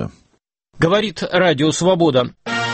«Свобода». Говорит Радио Свобода.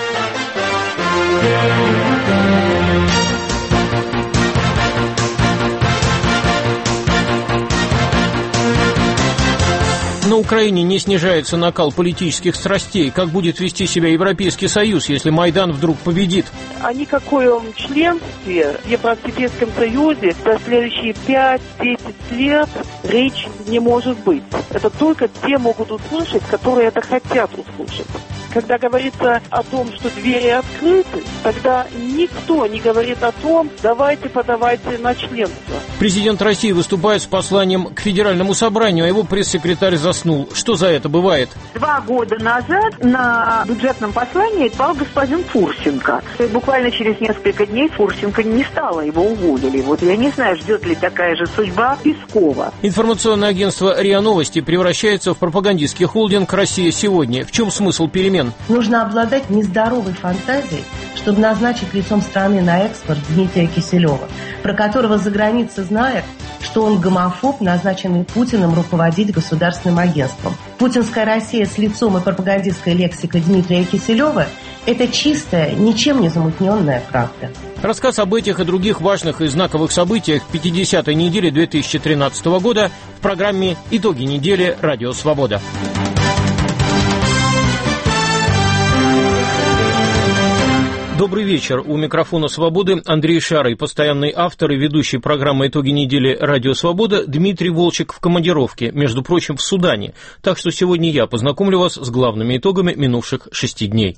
На Украине не снижается накал политических страстей. Как будет вести себя Европейский Союз, если Майдан вдруг победит? О никаком членстве в Европейском Союзе за следующие 5-10 лет речь не может быть. Это только те могут услышать, которые это хотят услышать. Когда говорится о том, что двери открыты, тогда никто не говорит о том, давайте подавайте на членство. Президент России выступает с посланием к Федеральному собранию, а его пресс-секретарь заснул. Что за это бывает? 2 года назад на бюджетном послании пал господин Фурсенко. И буквально через несколько дней Фурсенко не стало, его уволили. Вот я не знаю, ждет ли такая же судьба Пескова. Информационное агентство РИА Новости превращается в пропагандистский холдинг «Россия сегодня». В чем смысл перемен? Нужно обладать нездоровой фантазией, чтобы назначить лицом страны на экспорт Дмитрия Киселева, про которого за границей знают, что он гомофоб, назначенный Путиным руководить государственным агентством. Путинская Россия с лицом и пропагандистской лексикой Дмитрия Киселева – это чистая, ничем не замутненная правда. Рассказ об этих и других важных и знаковых событиях 50-й недели 2013 года в программе «Итоги недели. Радио Свобода». Добрый вечер. У микрофона «Свободы» Андрей Шарый, постоянный автор и ведущий программы «Итоги недели. Радио Свобода», Дмитрий Волчек в командировке, между прочим, в Судане. Так что сегодня я познакомлю вас с главными итогами минувших 6 дней.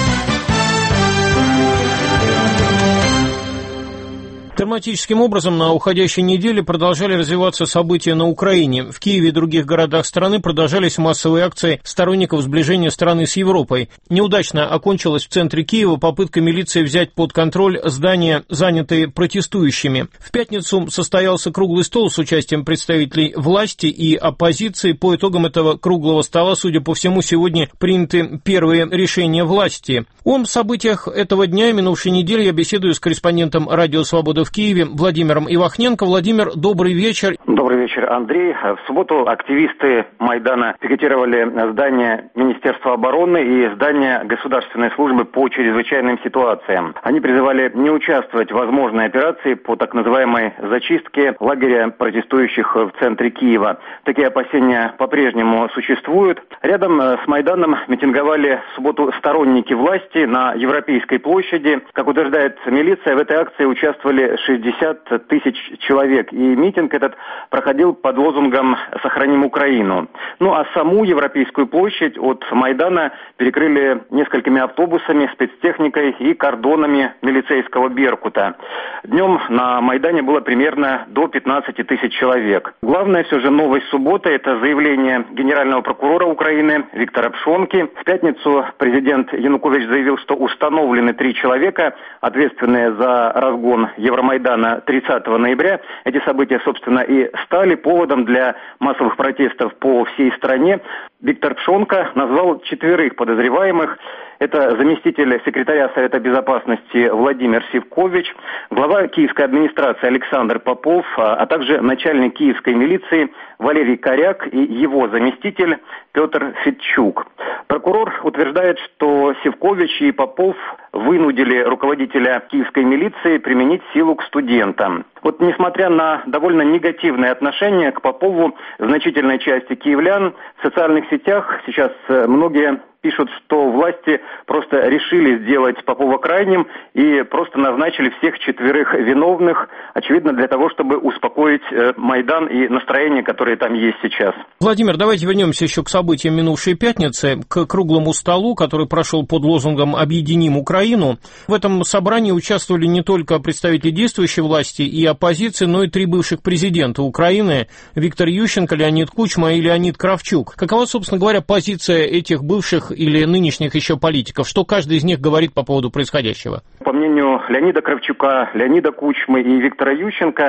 Драматическим образом на уходящей неделе продолжали развиваться события на Украине. В Киеве и других городах страны продолжались массовые акции сторонников сближения страны с Европой. Неудачно окончилась в центре Киева попытка милиции взять под контроль здания, занятые протестующими. В пятницу состоялся круглый стол с участием представителей власти и оппозиции. По итогам этого круглого стола, судя по всему, сегодня приняты первые решения власти. О событиях этого дня и минувшей недели я беседую с корреспондентом «Радио Свобода» в Киеве Владимиром Ивахненко. Владимир, добрый вечер. Добрый вечер, Андрей. В субботу активисты Майдана пикетировали здание Министерства обороны и здание Государственной службы по чрезвычайным ситуациям. Они призывали не участвовать в возможной операции по так называемой зачистке лагеря протестующих в центре Киева. Такие опасения по-прежнему существуют. Рядом с Майданом митинговали в субботу сторонники власти на Европейской площади. Как утверждает милиция, в этой акции участвовали 60 тысяч человек, и митинг этот проходил под лозунгом «Сохраним Украину». Ну а саму Европейскую площадь от Майдана перекрыли несколькими автобусами, спецтехникой и кордонами милицейского «Беркута». Днем на Майдане было примерно до 15 тысяч человек. Главная все же новость субботы – это заявление генерального прокурора Украины Виктора Пшонки. В пятницу президент Янукович заявил, что установлены 3 человека, ответственные за разгон Евромайдана 30 ноября. Эти события, собственно, и стали поводом для массовых протестов по всей стране. Виктор Пшонка назвал 4 подозреваемых. Это заместитель секретаря Совета Безопасности Владимир Сивкович, глава киевской администрации Александр Попов, а также начальник киевской милиции Валерий Коряк и его заместитель Петр Федчук. Прокурор утверждает, что Сивкович и Попов вынудили руководителя киевской милиции применить силу к студентам. Вот несмотря на довольно негативное отношение к Попову значительной части киевлян, в социальных сетях сейчас многие пишут, что власти просто решили сделать Попова крайним и просто назначили всех 4 виновных, очевидно, для того, чтобы успокоить Майдан и настроение, которое там есть сейчас. Владимир, давайте вернемся еще к событиям минувшей пятницы, к круглому столу, который прошел под лозунгом «Объединим Украину». В этом собрании участвовали не только представители действующей власти и оппозиции, но и 3 бывших президента Украины – Виктор Ющенко, Леонид Кучма и Леонид Кравчук. Какова, собственно говоря, позиция этих бывших или нынешних еще политиков? Что каждый из них говорит по поводу происходящего? По мнению Леонида Кравчука, Леонида Кучмы и Виктора Ющенко,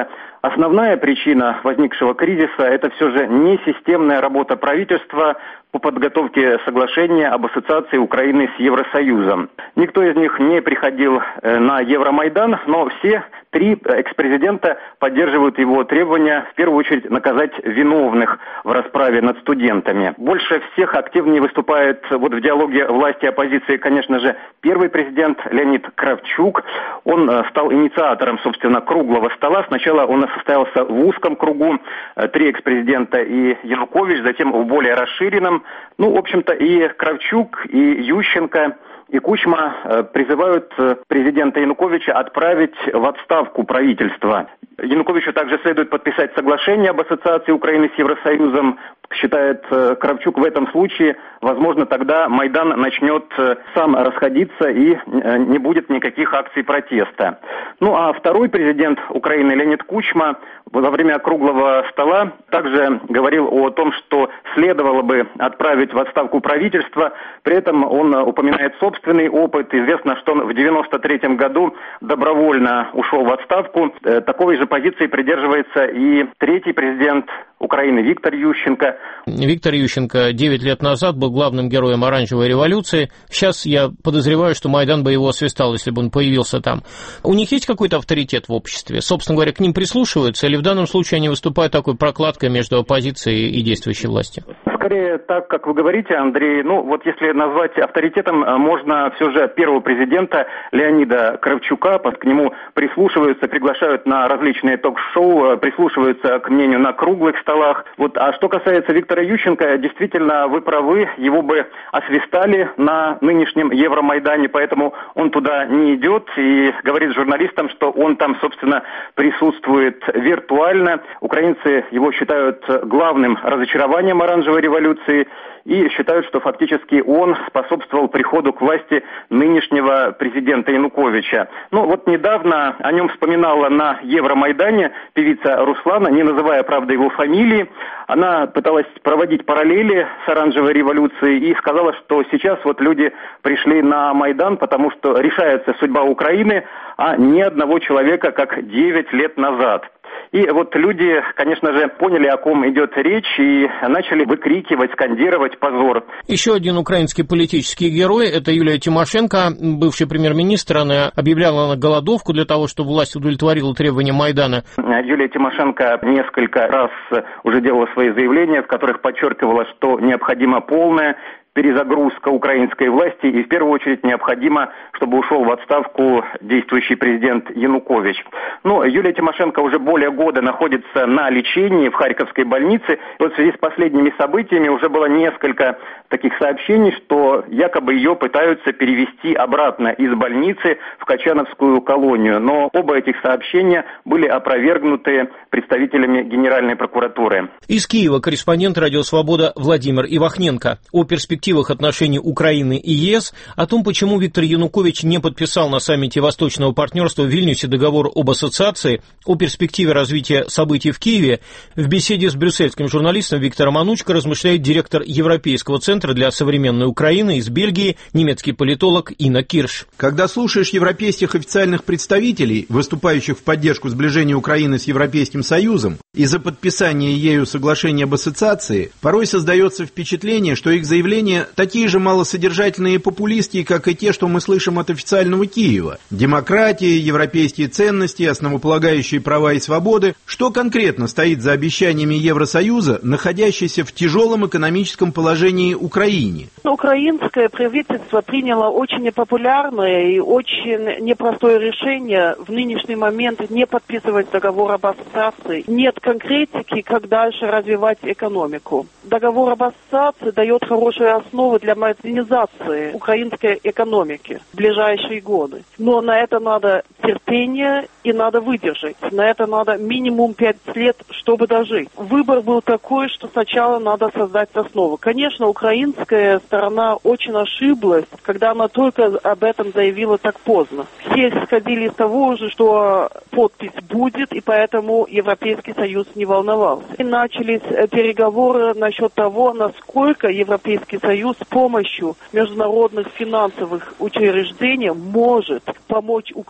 основная причина возникшего кризиса – это все же не системная работа правительства по подготовке соглашения об ассоциации Украины с Евросоюзом. Никто из них не приходил на Евромайдан, но все три экс-президента поддерживают его требования, в первую очередь, наказать виновных в расправе над студентами. Больше всех активнее выступает в диалоге власти и оппозиции, конечно же, первый президент Леонид Кравчук. Он стал инициатором, собственно, круглого стола. Сначала он состоялся в узком кругу, три экс-президента и Янукович, затем в более расширенном. В общем-то, и Кравчук, и Ющенко, и Кучма призывают президента Януковича отправить в отставку правительство. Януковичу также следует подписать соглашение об ассоциации Украины с Евросоюзом. Считает Кравчук, в этом случае, возможно, тогда Майдан начнет сам расходиться и не будет никаких акций протеста. А второй президент Украины Леонид Кучма во время круглого стола также говорил о том, что следовало бы отправить в отставку правительство. При этом он упоминает собственный опыт. Известно, что он в 1993 году добровольно ушел в отставку. Такой же позиции придерживается и третий президент Украины Виктор Ющенко. Виктор Ющенко 9 лет назад был главным героем оранжевой революции. Сейчас я подозреваю, что Майдан бы его освистал, если бы он появился там. У них есть какой-то авторитет в обществе? Собственно говоря, к ним прислушиваются, или в данном случае они выступают такой прокладкой между оппозицией и действующей властью? Скорее так, как вы говорите, Андрей. Если назвать авторитетом, можно все же первого президента Леонида Кравчука. К нему прислушиваются, приглашают на различные ток-шоу, прислушиваются к мнению на круглых столах. А что касается Виктора Ющенко, действительно, вы правы, его бы освистали на нынешнем Евромайдане, поэтому он туда не идет и говорит журналистам, что он там, собственно, присутствует виртуально. Украинцы его считают главным разочарованием оранжевой революции и считают, что фактически он способствовал приходу к власти нынешнего президента Януковича. Недавно о нем вспоминала на Евромайдане певица Руслана, не называя, правда, его фамилии. Она пыталась проводить параллели с оранжевой революцией и сказала, что сейчас люди пришли на Майдан, потому что решается судьба Украины, а ни одного человека, как 9 лет назад. И люди, конечно же, поняли, о ком идет речь, и начали выкрикивать, скандировать «позор». Еще один украинский политический герой – это Юлия Тимошенко, бывший премьер-министр. Она объявляла голодовку для того, чтобы власть удовлетворила требования Майдана. Юлия Тимошенко несколько раз уже делала свои заявления, в которых подчеркивала, что необходима полная перезагрузка украинской власти, и в первую очередь необходимо, чтобы ушел в отставку действующий президент Янукович. Юлия Тимошенко уже более года находится на лечении в Харьковской больнице. И в связи с последними событиями уже было несколько таких сообщений, что якобы ее пытаются перевести обратно из больницы в Качановскую колонию. Но оба этих сообщения были опровергнуты представителями Генеральной прокуратуры. Из Киева корреспондент «Радио Свобода» Владимир Ивахненко о перспективах отношений Украины и ЕС, о том, почему Виктор Янукович не подписал на саммите Восточного партнерства в Вильнюсе договор об ассоциации, о перспективе развития событий в Киеве, в беседе с брюссельским журналистом Виктором Анучко размышляет директор Европейского центра для современной Украины из Бельгии, немецкий политолог Инна Кирш. Когда слушаешь европейских официальных представителей, выступающих в поддержку сближения Украины с Европейским Союзом и за подписание ею соглашения об ассоциации, порой создается впечатление, что их заявления такие же малосодержательные и популистские, как и те, что мы слышим от официального Киева. Демократия, европейские ценности, основополагающие права и свободы. Что конкретно стоит за обещаниями Евросоюза, находящейся в тяжелом экономическом положении Украине? Украинское правительство приняло очень непопулярное и очень непростое решение в нынешний момент не подписывать договор об ассоциации. Нет конкретики, как дальше развивать экономику. Договор об ассоциации дает хорошую основу для модернизации украинской экономики в ближайшие годы. Но на это надо терпение и надо выдержать. На это надо минимум 5 лет, чтобы дожить. Выбор был такой, что сначала надо создать основу. Конечно, украинская сторона очень ошиблась, когда она только об этом заявила так поздно. Все исходили из того же, что подпись будет, и поэтому Европейский Союз не волновался. И начались переговоры насчет того, насколько Европейский Союз с помощью международных финансовых учреждений может помочь Украине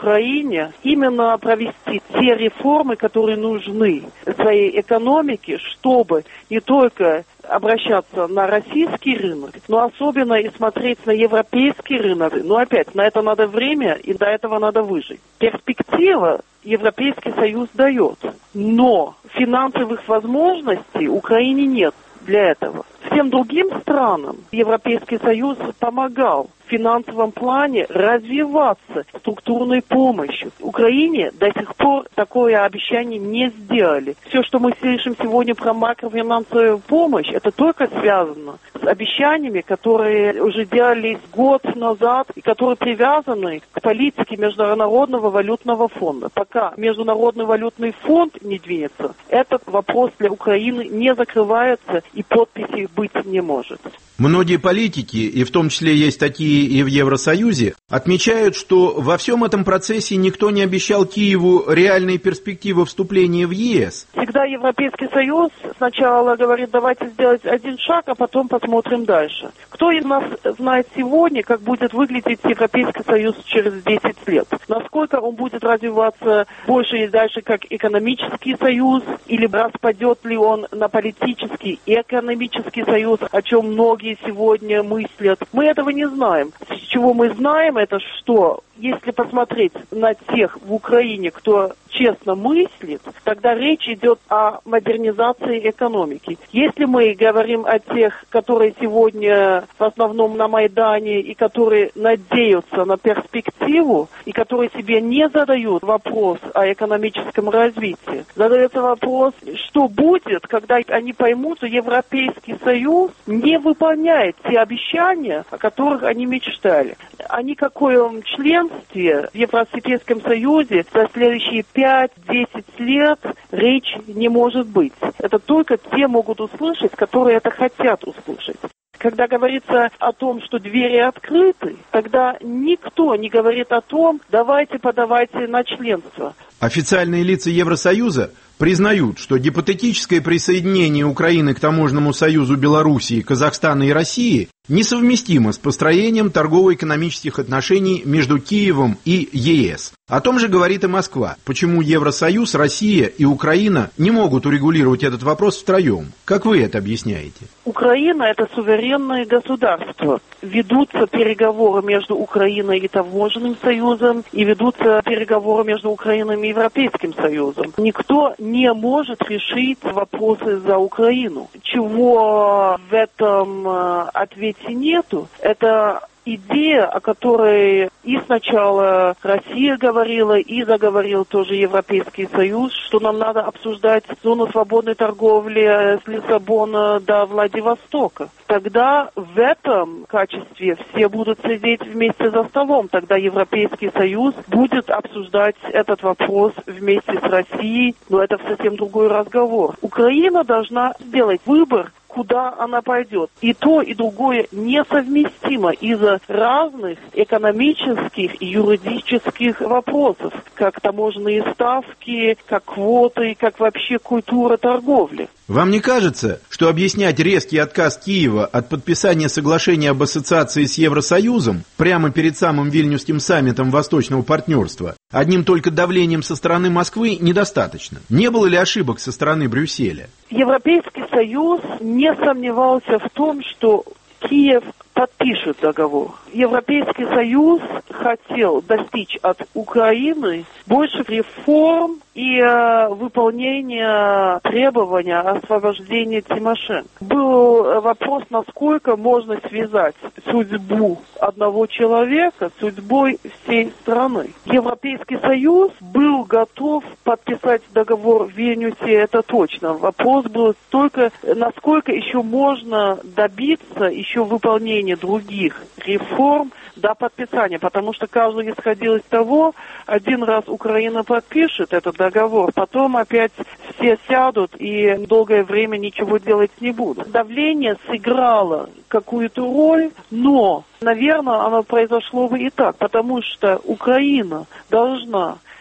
Украине именно провести те реформы, которые нужны своей экономике, чтобы не только обращаться на российский рынок, но особенно и смотреть на европейский рынок. Но опять, на это надо время, и до этого надо выжить. Перспектива Европейский Союз дает, но финансовых возможностей Украине нет для этого. Всем другим странам Европейский Союз помогал в финансовом плане развиваться структурной помощью. Украине до сих пор такое обещание не сделали. Все, что мы слышим сегодня про макрофинансовую помощь, это только связано с обещаниями, которые уже делались год назад и которые привязаны к политике Международного валютного фонда. Пока Международный валютный фонд не двинется, этот вопрос для Украины не закрывается и подписи быть не может. Многие политики, и в том числе есть такие и в Евросоюзе, отмечают, что во всем этом процессе никто не обещал Киеву реальные перспективы вступления в ЕС. Всегда Европейский Союз сначала говорит, давайте сделать один шаг, а потом посмотрим дальше. Кто из нас знает сегодня, как будет выглядеть Европейский Союз через 10 лет? Насколько он будет развиваться больше и дальше как экономический союз, или распадет ли он на политический и экономический союз, о чем многие сегодня мыслят. Мы этого не знаем. С чего мы знаем, это что, если посмотреть на тех в Украине, кто честно мыслит, тогда речь идет о модернизации экономики. Если мы говорим о тех, которые сегодня в основном на Майдане и которые надеются на перспективу, и которые себе не задают вопрос о экономическом развитии, задается вопрос, что будет, когда они поймут, что Европейский Союз не выполняет те обещания, о которых они мечтали. О никаком членстве в Европейском Союзе за следующие 5-10 лет речь не может быть. Это только те могут услышать, которые это хотят услышать. Когда говорится о том, что двери открыты, тогда никто не говорит о том, давайте подавайте на членство. Официальные лица Евросоюза признают, что гипотетическое присоединение Украины к таможенному союзу Белоруссии, Казахстана и России несовместимо с построением торгово-экономических отношений между Киевом и ЕС. О том же говорит и Москва. Почему Евросоюз, Россия и Украина не могут урегулировать этот вопрос втроем? Как вы это объясняете? Украина – это суверенное государство. Ведутся переговоры между Украиной и Таможенным союзом, и ведутся переговоры между Украиной и Европейским союзом. Никто не может решить вопросы за Украину. Чего в этом ответе нету, это идея, о которой и сначала Россия говорила, и заговорил тоже Европейский Союз, что нам надо обсуждать зону свободной торговли с Лиссабона до Владивостока. Тогда в этом качестве все будут сидеть вместе за столом. Тогда Европейский Союз будет обсуждать этот вопрос вместе с Россией, но это совсем другой разговор. Украина должна сделать выбор, куда она пойдет. И то, и другое несовместимо из-за разных экономических и юридических вопросов, как таможенные ставки, как квоты, как вообще культура торговли. Вам не кажется, что объяснять резкий отказ Киева от подписания соглашения об ассоциации с Евросоюзом прямо перед самым Вильнюсским саммитом Восточного партнерства одним только давлением со стороны Москвы недостаточно? Не было ли ошибок со стороны Брюсселя? Европейский Союз не сомневался в том, что Киев подпишет договор. Европейский Союз хотел достичь от Украины больше реформ и выполнения требований освобождения Тимошенко. Был вопрос, насколько можно связать судьбу одного человека с судьбой всей страны. Европейский Союз был готов подписать договор в Вильнюсе, это точно. Вопрос был только, насколько еще можно добиться еще выполнения других реформ до подписания, потому что каждый исходил из того, один раз Украина подпишет этот договор, потом опять все сядут и долгое время ничего делать не будут. Давление сыграло какую-то роль, но, наверное, оно произошло бы и так, потому что Украина должна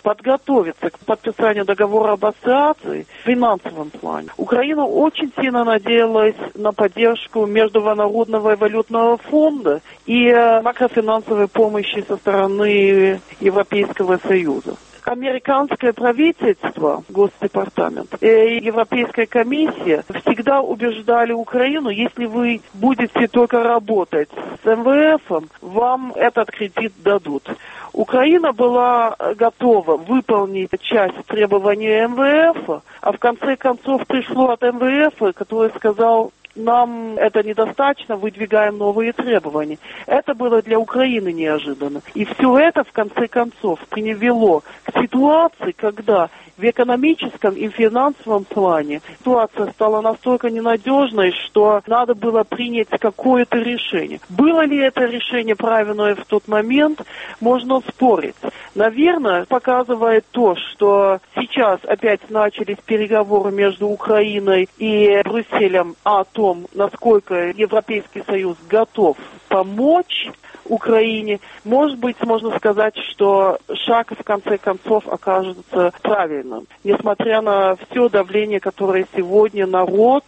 подготовиться к подписанию договора об ассоциации в финансовом плане. Украина очень сильно надеялась на поддержку Международного валютного фонда и макрофинансовой помощи со стороны Европейского Союза. Американское правительство, Госдепартамент и Европейская комиссия всегда убеждали Украину, если вы будете только работать с МВФ, вам этот кредит дадут. Украина была готова выполнить часть требований МВФ, а в конце концов пришло от МВФ, который сказал: нам это недостаточно, выдвигаем новые требования. Это было для Украины неожиданно. И все это, в конце концов, привело к ситуации, когда в экономическом и финансовом плане ситуация стала настолько ненадежной, что надо было принять какое-то решение. Было ли это решение правильное в тот момент, можно спорить. Наверное, показывает то, что сейчас опять начались переговоры между Украиной и Брюсселем о том, насколько Европейский Союз готов помочь Украине. Может быть, можно сказать, что шаг в конце концов окажется правильным. Несмотря на все давление, которое сегодня народ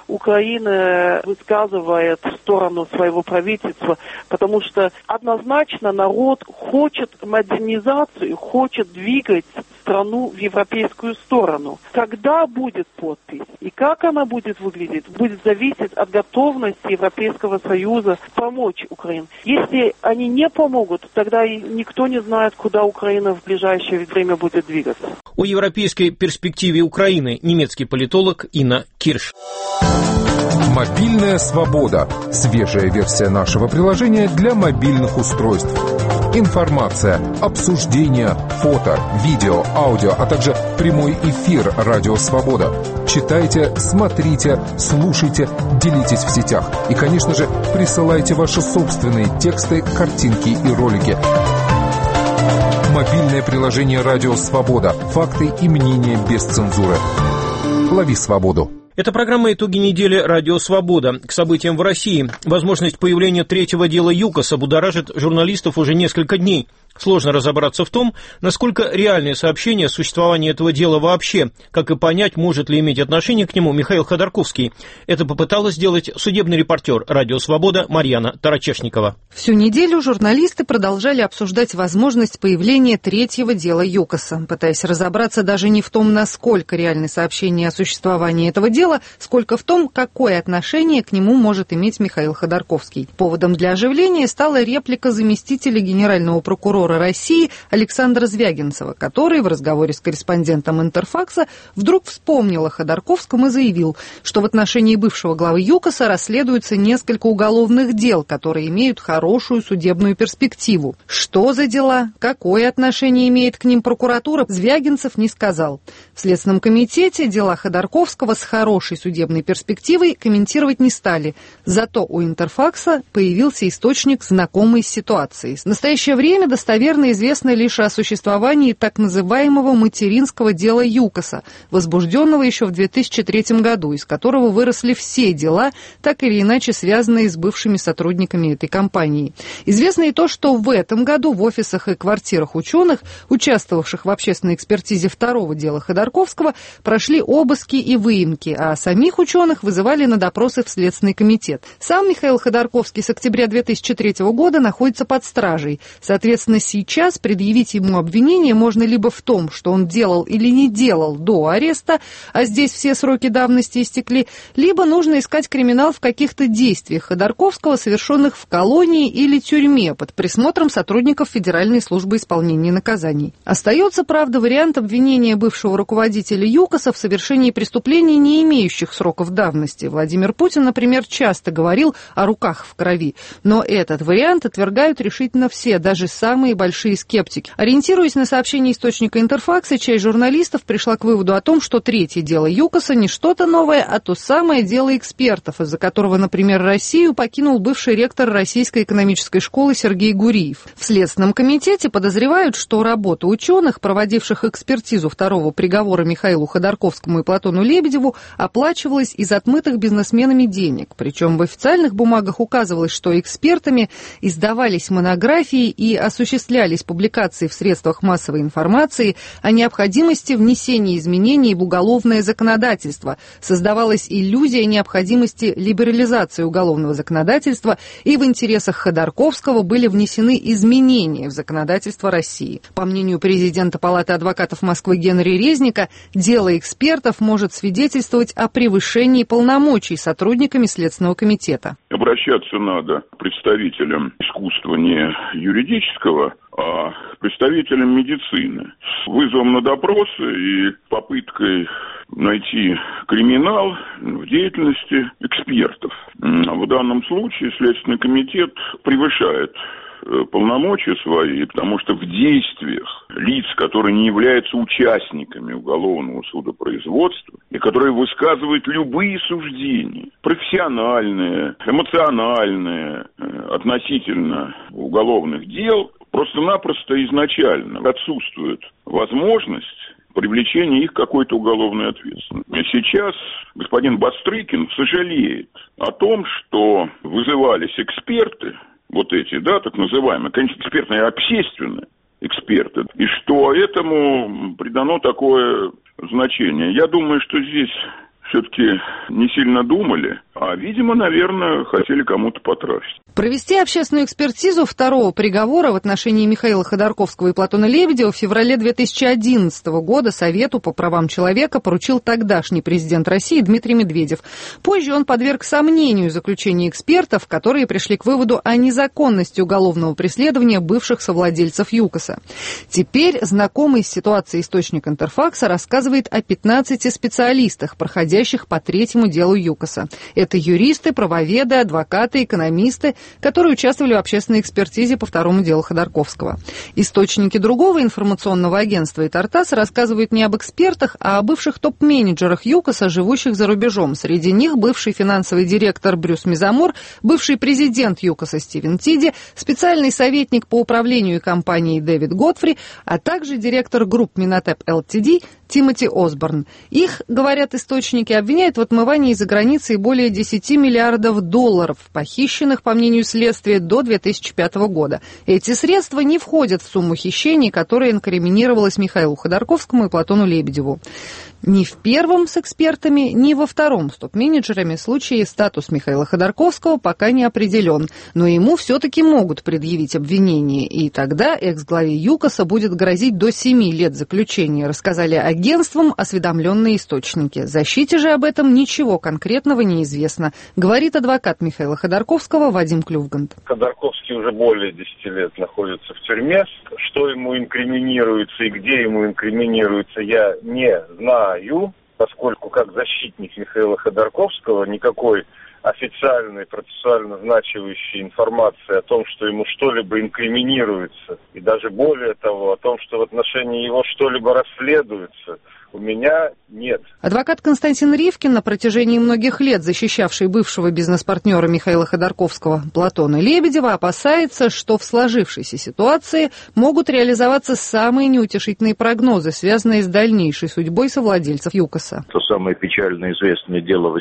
Украины высказывает в сторону своего правительства, потому что однозначно народ хочет модернизацию, хочет двигать страну в европейскую сторону. Когда будет подпись и как она будет выглядеть, будет зависеть от готовности Европейского Союза помочь Украине. Если они не помогут, тогда и никто не знает, куда Украина в ближайшее время будет двигаться. О европейской перспективе Украины немецкий политолог Инна Кирш. Мобильная свобода. Свежая версия нашего приложения для мобильных устройств. Информация, обсуждения, фото, видео, аудио, а также прямой эфир «Радио Свобода». Читайте, смотрите, слушайте, делитесь в сетях. И, конечно же, присылайте ваши собственные тексты, картинки и ролики. Мобильное приложение «Радио Свобода». Факты и мнения без цензуры. Лови свободу. Это программа «Итоги недели. Радио Свобода». К событиям в России. Возможность появления третьего дела ЮКОСа будоражит журналистов уже несколько дней. Сложно разобраться в том, насколько реальные сообщения о существовании этого дела вообще, как и понять, может ли иметь отношение к нему Михаил Ходорковский. Это попыталась сделать судебный репортер «Радио Свобода» Марьяна Тарачешникова. Всю неделю журналисты продолжали обсуждать возможность появления третьего дела ЮКОСа, пытаясь разобраться даже не в том, насколько реальны сообщения о существовании этого дела, сколько в том, какое отношение к нему может иметь Михаил Ходорковский. Поводом для оживления стала реплика заместителя генерального прокурора России Александра Звягинцева, который в разговоре с корреспондентом Интерфакса вдруг вспомнил о Ходорковском и заявил, что в отношении бывшего главы ЮКОСа расследуются несколько уголовных дел, которые имеют хорошую судебную перспективу. Что за дела, какое отношение имеет к ним прокуратура, Звягинцев не сказал. В Следственном комитете дела Ходорковского с хорошей судебной перспективой комментировать не стали. Зато у Интерфакса появился источник, знакомый с ситуацией. В настоящее время достоверно известно лишь о существовании так называемого материнского дела ЮКОСа, возбужденного еще в 2003 году, из которого выросли все дела, так или иначе связанные с бывшими сотрудниками этой компании. Известно и то, что в этом году в офисах и квартирах ученых, участвовавших в общественной экспертизе второго дела Ходорковского, прошли обыски и выемки, а самих ученых вызывали на допросы в Следственный комитет. Сам Михаил Ходорковский с октября 2003 года находится под стражей. Соответственно, сейчас предъявить ему обвинение можно либо в том, что он делал или не делал до ареста, а здесь все сроки давности истекли, либо нужно искать криминал в каких-то действиях Ходорковского, совершенных в колонии или тюрьме под присмотром сотрудников Федеральной службы исполнения наказаний. Остается, правда, вариант обвинения бывшего руководителя ЮКОСа в совершении преступлений, не имеющих сроков давности. Владимир Путин, например, часто говорил о руках в крови, но этот вариант отвергают решительно все, даже самые большие скептики. Ориентируясь на сообщение источника Интерфакса, часть журналистов пришла к выводу о том, что третье дело ЮКОСа не что-то новое, а то самое дело экспертов, из-за которого, например, Россию покинул бывший ректор Российской экономической школы Сергей Гуриев. В Следственном комитете подозревают, что работа ученых, проводивших экспертизу второго приговора Михаилу Ходорковскому и Платону Лебедеву, оплачивалась из отмытых бизнесменами денег. Причем в официальных бумагах указывалось, что экспертами издавались монографии и осуществлялись осуществлялись публикации в средствах массовой информации о необходимости внесения изменений в уголовное законодательство. Создавалась иллюзия необходимости либерализации уголовного законодательства, и в интересах Ходорковского были внесены изменения в законодательство России. По мнению президента Палаты адвокатов Москвы Генри Резника, дело экспертов может свидетельствовать о превышении полномочий сотрудниками Следственного комитета. Обращаться надо к представителям искусства не юридического, а представителям медицины. С вызовом на допросы и попыткой найти криминал в деятельности экспертов. В данном случае Следственный комитет превышает полномочия свои, потому что в действиях лиц, которые не являются участниками уголовного судопроизводства и которые высказывают любые суждения, профессиональные, эмоциональные, относительно уголовных дел, просто-напросто изначально отсутствует возможность привлечения их к какой-то уголовной ответственности. Сейчас господин Бастрыкин сожалеет о том, что вызывались эксперты, вот эти, да, так называемые, конечно, экспертные, общественные эксперты, и что этому придано такое значение. Я думаю, что здесь все-таки не сильно думали, а, видимо, наверное, хотели кому-то потрафить. Провести общественную экспертизу второго приговора в отношении Михаила Ходорковского и Платона Лебедева в феврале 2011 года Совету по правам человека поручил тогдашний президент России Дмитрий Медведев. Позже он подверг сомнению заключения экспертов, которые пришли к выводу о незаконности уголовного преследования бывших совладельцев ЮКОСа. Теперь знакомый с ситуацией источник Интерфакса рассказывает о 15 специалистах, проходящих по третьему делу ЮКОСа. Это юристы, правоведы, адвокаты, экономисты, которые участвовали в общественной экспертизе по второму делу Ходорковского. Источники другого информационного агентства «Итартас» рассказывают не об экспертах, а о бывших топ-менеджерах ЮКОСа, живущих за рубежом. Среди них бывший финансовый директор Брюс Мизамор, бывший президент ЮКОСа Стивен Тиди, специальный советник по управлению компанией Дэвид Готфри, а также директор групп Минотеп ЛТД Тимоти Осборн. Их, говорят источники, обвиняют в отмывании за границей более 10 миллиардов долларов, похищенных, по мнению следствия, до 2005 года. Эти средства не входят в сумму хищений, которая инкриминировалась Михаилу Ходорковскому и Платону Лебедеву. Ни в первом с экспертами, ни во втором с топ-менеджерами случае статус Михаила Ходорковского пока не определен, но ему все-таки могут предъявить обвинение, и тогда экс-главе ЮКОСа будет грозить до 7 лет заключения, рассказали агентствам осведомленные источники. Защите же об этом ничего конкретного не известно, говорит адвокат Михаила Ходорковского Вадим Клювгант. Ходорковский уже более 10 лет находится в тюрьме. Что ему инкриминируется и где ему инкриминируется, я не знаю, поскольку как защитник Михаила Ходорковского никакой официальной, процессуально значивающей информации о том, что ему что-либо инкриминируется, и даже более того, о том, что в отношении его что-либо расследуется, у меня нет. Адвокат Константин Ривкин, на протяжении многих лет защищавший бывшего бизнес-партнера Михаила Ходорковского Платона Лебедева, опасается, что в сложившейся ситуации могут реализоваться самые неутешительные прогнозы, связанные с дальнейшей судьбой совладельцев ЮКОСа. То самое печально известное дело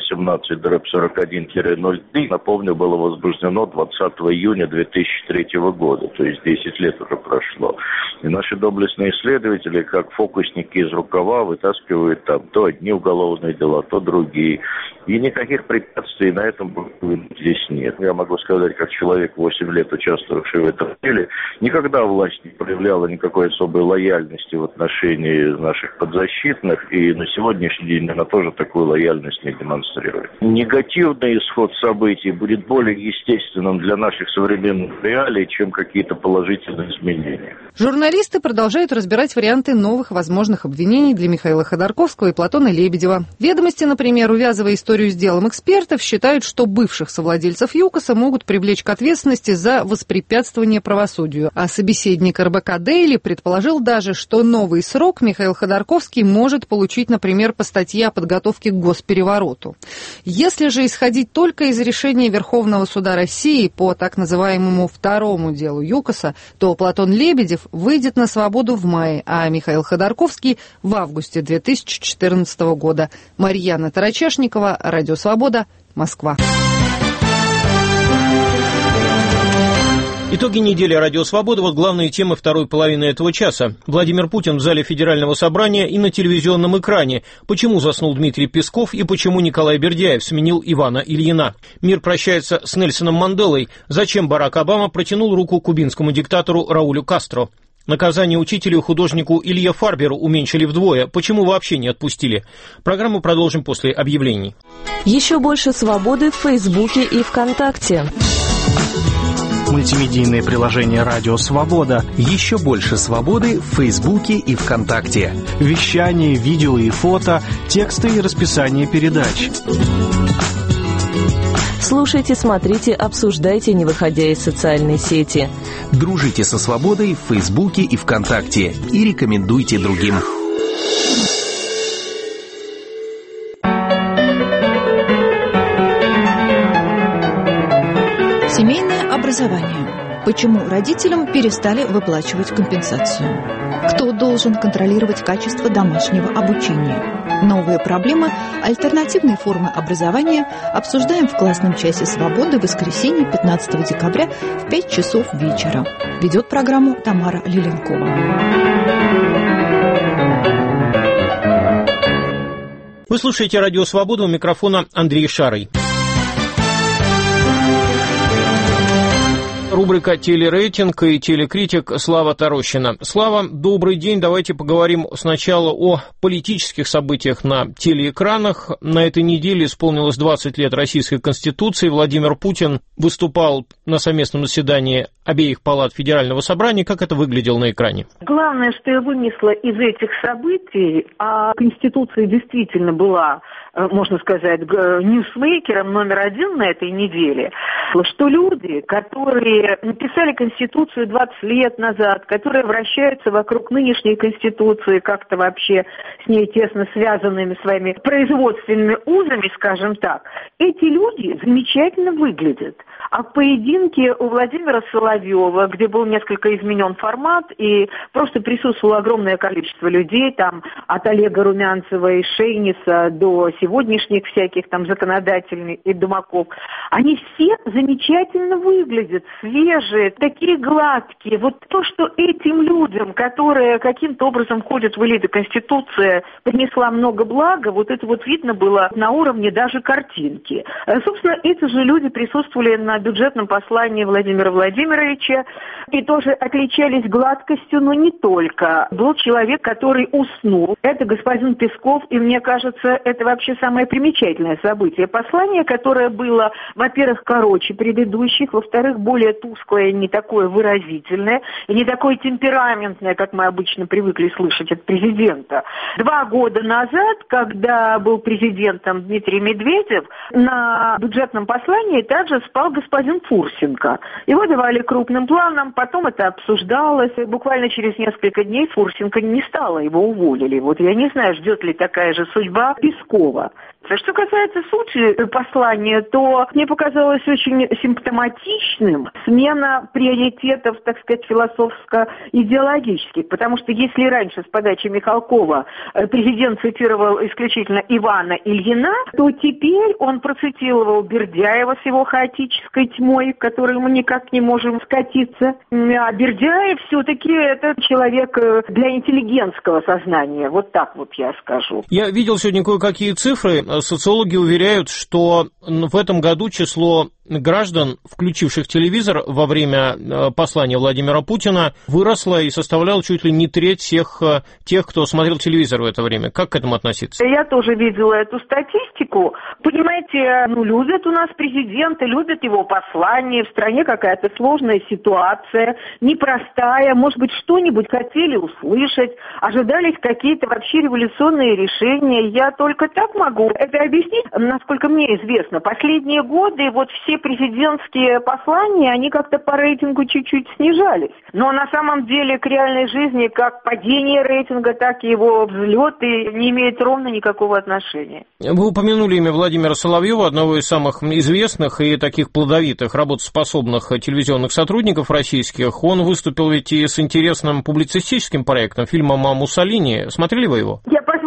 18/41-03, напомню, было возбуждено 20 июня 2003 года, то есть 10 лет уже прошло. И наши доблестные следователи, как фокусники из рукава, вытаскивают там то одни уголовные дела, то другие. И никаких препятствий на этом здесь нет. Я могу сказать, как человек, 8 лет участвовавший в этом деле, никогда власть не проявляла никакой особой лояльности в отношении наших подзащитных, и на сегодняшний день она тоже такую лояльность не демонстрирует. Негативный исход событий будет более естественным для наших современных реалий, чем какие-то положительные изменения. Журналисты продолжают разбирать варианты новых возможных обвинений для Михаила Ходорковского и Платона Лебедева. Ведомости, например, увязывая историю с делом экспертов, считают, что бывших совладельцев ЮКОСа могут привлечь к ответственности за воспрепятствование правосудию. А собеседник РБК Дейли предположил даже, что новый срок Михаил Ходорковский может получить, например, по статье о подготовке к госперевороту. Если же исходить только из решения Верховного суда России по так называемому второму делу ЮКОСа, то Платон Лебедев выйдет на свободу в мае, а Михаил Ходорковский в августе 2014 года. Марьяна Тарачешникова, Радио Свобода, Москва. Итоги недели «Радио Свобода». Вот главные темы второй половины этого часа. Владимир Путин в зале Федерального собрания и на телевизионном экране. Почему заснул Дмитрий Песков и почему Николай Бердяев сменил Ивана Ильина. Мир прощается с Нельсоном Манделой. Зачем Барак Обама протянул руку кубинскому диктатору Раулю Кастро. Наказание учителю и художнику Илье Фарберу уменьшили вдвое. Почему вообще не отпустили? Программу продолжим после объявлений. Еще больше свободы в Фейсбуке и ВКонтакте. Мультимедийное приложение «Радио Свобода». Еще больше свободы в Фейсбуке и ВКонтакте. Вещание, видео и фото, тексты и расписание передач. Слушайте, смотрите, обсуждайте, не выходя из социальной сети. Дружите со свободой в Фейсбуке и ВКонтакте. И рекомендуйте другим. Семейное образование. Почему родителям перестали выплачивать компенсацию? Кто должен контролировать качество домашнего обучения? Новые проблемы, альтернативные формы образования обсуждаем в классном часе свободы в воскресенье 15 декабря в 5 часов вечера. Ведет программу Тамара Лиленкова. Вы слушаете «Радио Свобода», у микрофона Андрей Шарый. Рубрика «Телерейтинг» и телекритик Слава Тарощина. Слава, добрый день. Давайте поговорим сначала о политических событиях на телеэкранах. На этой неделе исполнилось 20 лет Российской Конституции. Владимир Путин выступал на совместном заседании обеих палат Федерального собрания. Как это выглядело на экране? Главное, что я вынесла из этих событий, а Конституция действительно была, можно сказать, ньюсмейкером номер один на этой неделе, что люди, которые написали Конституцию 20 лет назад, которые вращаются вокруг нынешней Конституции, как-то вообще с ней тесно связанными своими производственными узами, скажем так, эти люди замечательно выглядят. А в поединке у Владимира Соловьева, где был несколько изменен формат, и просто присутствовало огромное количество людей, там от Олега Румянцева и Шейниса до сегодняшних всяких там законодательных и домаков, они все замечательно выглядят, свежие, такие гладкие. Вот то, что этим людям, которые каким-то образом ходят в элиту Конституции, принесла много блага, вот это вот видно было на уровне даже картинки. Собственно, эти же люди присутствовали на бюджетном послании Владимира Владимировича и тоже отличались гладкостью, но не только. Был человек, который уснул. Это господин Песков, и мне кажется, это вообще самое примечательное событие. Послание, которое было, во-первых, короче предыдущих, во-вторых, более тусклое, не такое выразительное, и не такое темпераментное, как мы обычно привыкли слышать от президента. 2 года назад, когда был президентом Дмитрий Медведев, на бюджетном послании также спал господин Фурсенко. Его давали крупным планом, потом это обсуждалось. Буквально через несколько дней Фурсенко не стало, его уволили. Вот я не знаю, ждет ли такая же судьба Пескова. Что касается сути послания, то мне показалось очень симптоматичным смена приоритетов, так сказать, философско-идеологических. Потому что если раньше с подачи Михалкова президент цитировал исключительно Ивана Ильина, то теперь он процитировал Бердяева с его хаотической тьмой, к которой мы никак не можем скатиться. А Бердяев все-таки это человек для интеллигентского сознания. Вот так вот я скажу. Я видел сегодня кое-какие цифры. Социологи уверяют, что в этом году число граждан, включивших телевизор во время послания Владимира Путина, выросло и составляло чуть ли не треть всех тех, кто смотрел телевизор в это время. Как к этому относиться? Я тоже видела эту статистику. Понимаете, любят у нас президента, любят его послания. В стране какая-то сложная ситуация, непростая. Может быть, что-нибудь хотели услышать, ожидались какие-то вообще революционные решения. Я только так могу это объяснить, насколько мне известно. Последние годы вот все президентские послания, они как-то по рейтингу чуть-чуть снижались. Но на самом деле к реальной жизни как падение рейтинга, так и его взлет не имеет ровно никакого отношения. Вы упомянули имя Владимира Соловьева, одного из самых известных и таких плодовитых, работоспособных телевизионных сотрудников российских. Он выступил ведь и с интересным публицистическим проектом, фильмом о Муссолини. Смотрели вы его? Я позволю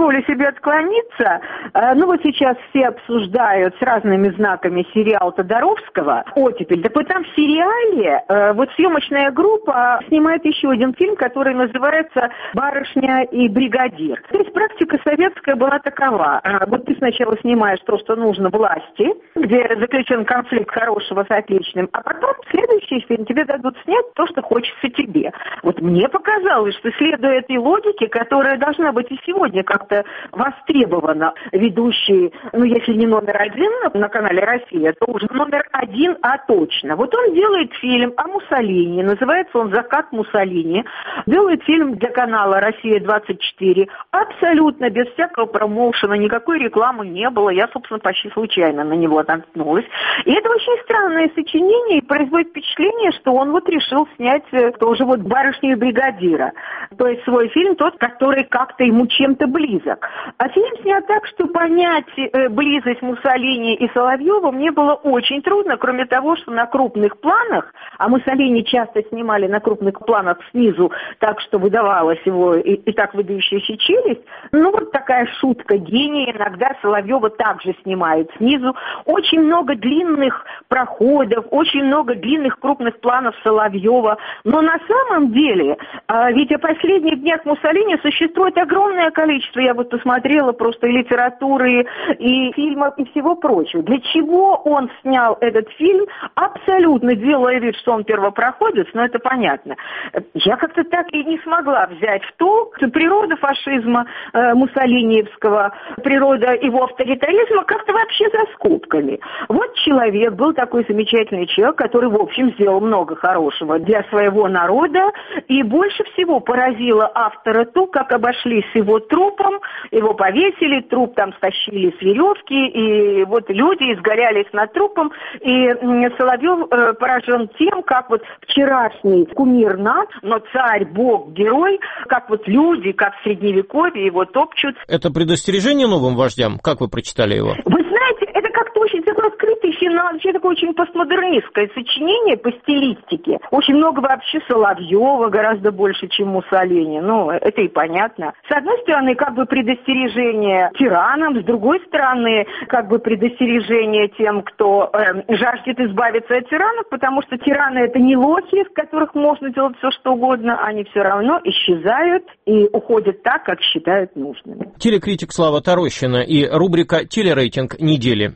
позволю себе отклониться. Ну вот сейчас все обсуждают с разными знаками сериал Тодоровского «Оттепель». Так вот там в сериале вот съемочная группа снимает еще один фильм, который называется «Барышня и бригадир». То есть практика советская была такова. Вот ты сначала снимаешь то, что нужно власти, где заключен конфликт хорошего с отличным, а потом следующий фильм тебе дадут снять то, что хочется тебе. Вот мне показалось, что следуя этой логике, которая должна быть и сегодня как-то востребована, ведущий, ну если не номер один на канале «Россия», то уже номер один, а точно. Вот он делает фильм о Муссолини, называется он «Закат Муссолини», делает фильм для канала «Россия-24», абсолютно без всякого промоушена, никакой рекламы не было, я, собственно, почти случайно на него наткнулась. И это очень странное сочинение, и производит впечатление, что он вот решил снять тоже вот «Барышню и бригадира», то есть свой фильм, тот, который как-то ему чем-то близок. А фильм снят так, что понять близость Муссолини и Соловьева мне было очень трудно, кроме того, что на крупных планах, а Муссолини часто снимали на крупных планах снизу, так что выдавалась его и так выдающаяся челюсть, ну вот такая шутка гения, иногда Соловьева также снимают снизу. Очень много длинных проходов, очень много длинных крупных планов Соловьева, но на самом деле, ведь о последних днях Муссолини существует огромное количество, я вот посмотрела просто и литературы, и фильмов, и всего прочего. Для чего он снял этот фильм, абсолютно делая вид, что он первопроходец, но это понятно. Я как-то так и не смогла взять в толк, что природа фашизма муссолиниевского, природа его авторитаризма как-то вообще за скобками. Вот человек, был такой замечательный человек, который, в общем, сделал много хорошего для своего народа, и больше всего поразило автора то, как обошлись с его трупом, его повесили, труп там стащили с веревки, и вот люди изгорялись над трупом, и Соловьев поражен тем, как вот вчерашний кумир над, но царь, бог, герой, как вот люди, как в Средневековье его топчут. Это предостережение новым вождям? Как вы прочитали его? Вы знаете, это как-то очень такой открытый финал, вообще такое очень постмодернистское сочинение по стилистике. Очень много вообще Соловьева, гораздо больше, чем Муссолини. Ну, это и понятно. С одной стороны, как бы предостережение тиранам, с другой стороны, как бы предостережение тем, кто жаждет избавиться от тиранов, потому что тираны — это не лохи, в которых можно делать все, что угодно, они все равно исчезают и уходят так, как считают нужным. Телекритик Слава Тарощина и рубрика «Телерейтинг недели».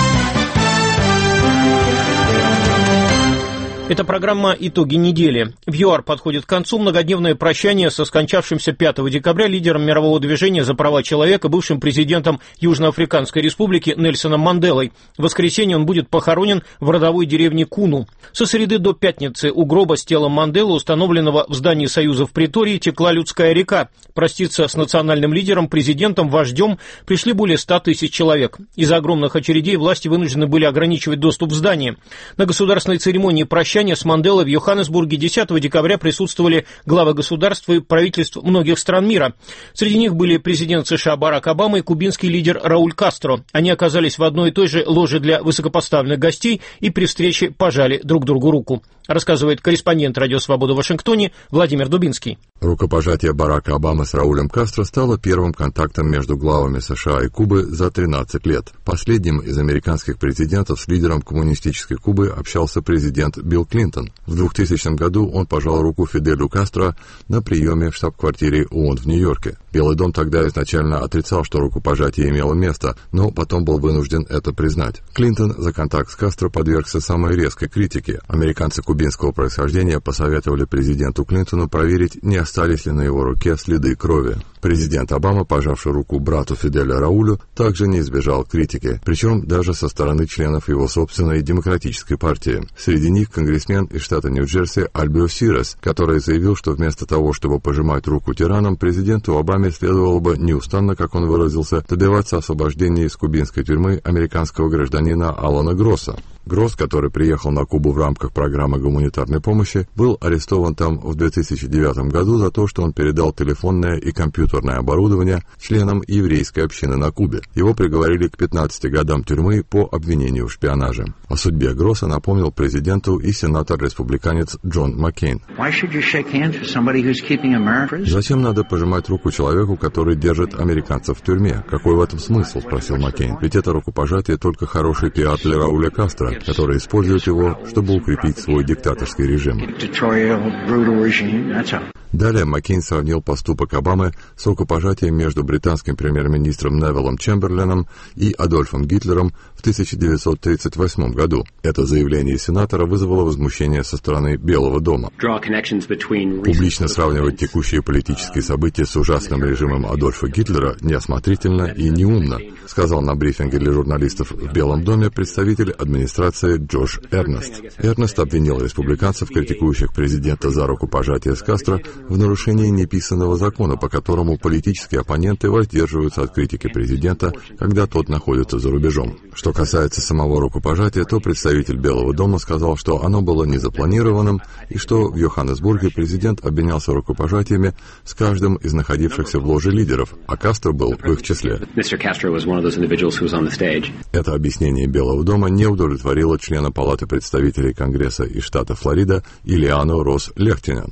Это программа «Итоги недели». В ЮАР подходит к концу многодневное прощание со скончавшимся 5 декабря лидером мирового движения за права человека, бывшим президентом Южноафриканской республики Нельсоном Манделой. В воскресенье он будет похоронен в родовой деревне Куну. Со среды до пятницы у гроба с телом Манделы, установленного в здании Союза в Претории, текла людская река. Проститься с национальным лидером, президентом, вождем пришли более 100 тысяч человек. Из-за огромных очередей власти вынуждены были ограничивать доступ в здание. На государственной церемонии прощания с Манделой в Йоханнесбурге 10 декабря присутствовали главы государств и правительств многих стран мира. Среди них были президент США Барак Обама и кубинский лидер Рауль Кастро. Они оказались в одной и той же ложе для высокопоставленных гостей и при встрече пожали друг другу руку. Рассказывает корреспондент «Радио Свобода» в Вашингтоне Владимир Дубинский. Рукопожатие Барака Обамы с Раулем Кастро стало первым контактом между главами США и Кубы за 13 лет. Последним из американских президентов с лидером коммунистической Кубы общался президент Билл Клинтон. В 2000 году он пожал руку Фиделю Кастро на приеме в штаб-квартире ООН в Нью-Йорке. Белый дом тогда изначально отрицал, что рукопожатие имело место, но потом был вынужден это признать. Клинтон за контакт с Кастро подвергся самой резкой критике. Американцы кубинского происхождения посоветовали президенту Клинтону проверить, не остались ли на его руке следы крови. Президент Обама, пожавший руку брату Фиделя Раулю, также не избежал критики, причем даже со стороны членов его собственной демократической партии. Среди них конгрессмен из штата Нью-Джерси Альбио Сирес, который заявил, что вместо того, чтобы пожимать руку тиранам, президенту Обаме следовало бы неустанно, как он выразился, добиваться освобождения из кубинской тюрьмы американского гражданина Алана Гросса. Гросс, который приехал на Кубу в рамках программы гуманитарной помощи, был арестован там в 2009 году за то, что он передал телефонное и компьютерное оборудование членам еврейской общины на Кубе. Его приговорили к 15 годам тюрьмы по обвинению в шпионаже. О судьбе Гросса напомнил президенту и сенатор-республиканец Джон Маккейн. «Зачем надо пожимать руку человеку, который держит американцев в тюрьме? Какой в этом смысл?» — спросил Маккейн. «Ведь это рукопожатие только хороший пиар для Рауля Кастро, который использует его, чтобы укрепить свой диктаторский режим». Далее Маккейн сравнил поступок Обамы с рукопожатием между британским премьер-министром Невиллом Чемберленом и Адольфом Гитлером в 1938 году. Это заявление сенатора вызвало возмущение со стороны Белого дома. Публично сравнивать текущие политические события с ужасным режимом Адольфа Гитлера неосмотрительно и неумно, сказал на брифинге для журналистов в Белом доме представитель администрации Джош Эрнест. Эрнест обвинил республиканцев, критикующих президента за рукопожатие с Кастро, в нарушении неписанного закона, по которому политические оппоненты воздерживаются от критики президента, когда тот находится за рубежом. Что касается самого рукопожатия, то представитель Белого дома сказал, что оно было незапланированным и что в Йоханнесбурге президент обменялся рукопожатиями с каждым из находившихся в ложе лидеров, а Кастро был в их числе. Это объяснение Белого дома не удовлетворило члена Палаты представителей Конгресса из штата Флорида Ильяну Росс-Лехтинен.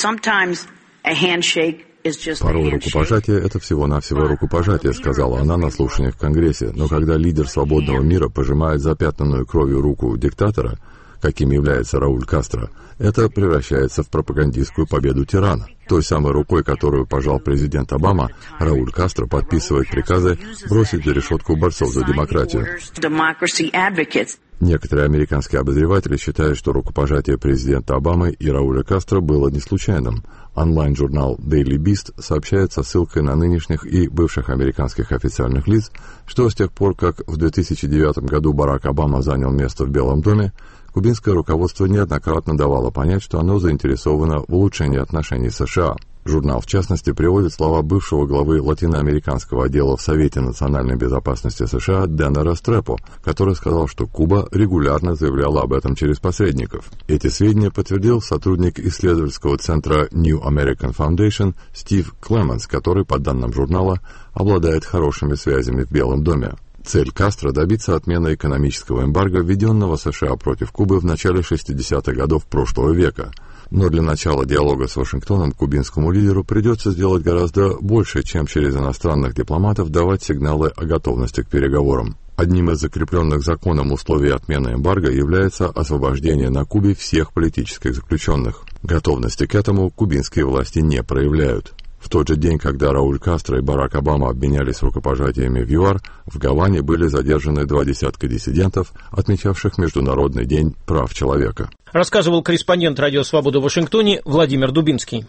«Порой рукопожатие — это всего-навсего рукопожатие», — сказала она на слушаниях в Конгрессе. «Но когда лидер свободного мира пожимает запятнанную кровью руку диктатора, каким является Рауль Кастро, это превращается в пропагандистскую победу тирана. Той самой рукой, которую пожал президент Обама, Рауль Кастро подписывает приказы бросить за решетку борцов за демократию». Некоторые американские обозреватели считают, что рукопожатие президента Обамы и Рауля Кастро было не случайным. Онлайн-журнал Daily Beast сообщает со ссылкой на нынешних и бывших американских официальных лиц, что с тех пор, как в 2009 году Барак Обама занял место в Белом доме, кубинское руководство неоднократно давало понять, что оно заинтересовано в улучшении отношений с США. Журнал, в частности, приводит слова бывшего главы латиноамериканского отдела в Совете национальной безопасности США Дэна Рестрепо, который сказал, что Куба регулярно заявляла об этом через посредников. Эти сведения подтвердил сотрудник исследовательского центра New American Foundation Стив Клеменс, который, по данным журнала, обладает хорошими связями в Белом доме. Цель Кастро — добиться отмены экономического эмбарго, введенного США против Кубы в начале 60-х годов прошлого века. Но для начала диалога с Вашингтоном кубинскому лидеру придется сделать гораздо больше, чем через иностранных дипломатов давать сигналы о готовности к переговорам. Одним из закрепленных законом условий отмены эмбарго является освобождение на Кубе всех политических заключенных. Готовности к этому кубинские власти не проявляют. В тот же день, когда Рауль Кастро и Барак Обама обменялись рукопожатиями в ЮАР, в Гаване были задержаны 20 диссидентов, отмечавших Международный день прав человека. Рассказывал корреспондент «Радио Свобода» в Вашингтоне Владимир Дубинский.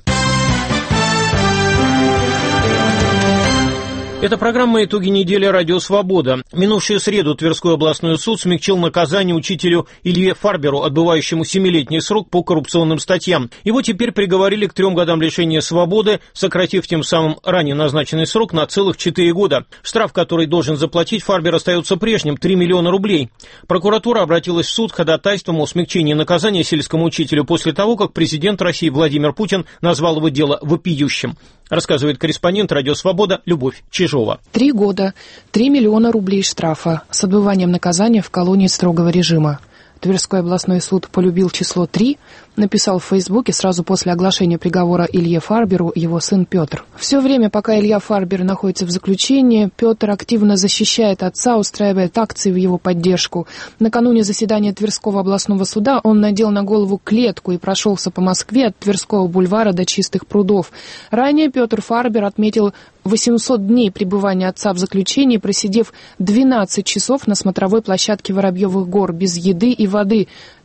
Это программа «Итоги недели. Радио Свобода». Минувшую среду Тверской областной суд смягчил наказание учителю Илье Фарберу, отбывающему 7-летний срок по коррупционным статьям. Его теперь приговорили к 3 годам лишения свободы, сократив тем самым ранее назначенный срок на целых 4 года. Штраф, который должен заплатить Фарбер, остается прежним – 3 миллиона рублей. Прокуратура обратилась в суд с ходатайством о смягчении наказания сельскому учителю после того, как президент России Владимир Путин назвал его дело вопиющим. Рассказывает корреспондент «Радио Свобода» Любовь Чижова. 3 года, 3 миллиона рублей штрафа с отбыванием наказания в колонии строгого режима. Тверской областной суд полюбил число 3, написал в Фейсбуке сразу после оглашения приговора Илье Фарберу его сын Петр. Все время, пока Илья Фарбер находится в заключении, Петр активно защищает отца, устраивает акции в его поддержку. Накануне заседания Тверского областного суда он надел на голову клетку и прошелся по Москве от Тверского бульвара до Чистых прудов. Ранее Петр Фарбер отметил 800 дней пребывания отца в заключении, просидев 12 часов на смотровой площадке Воробьевых гор без еды и воды.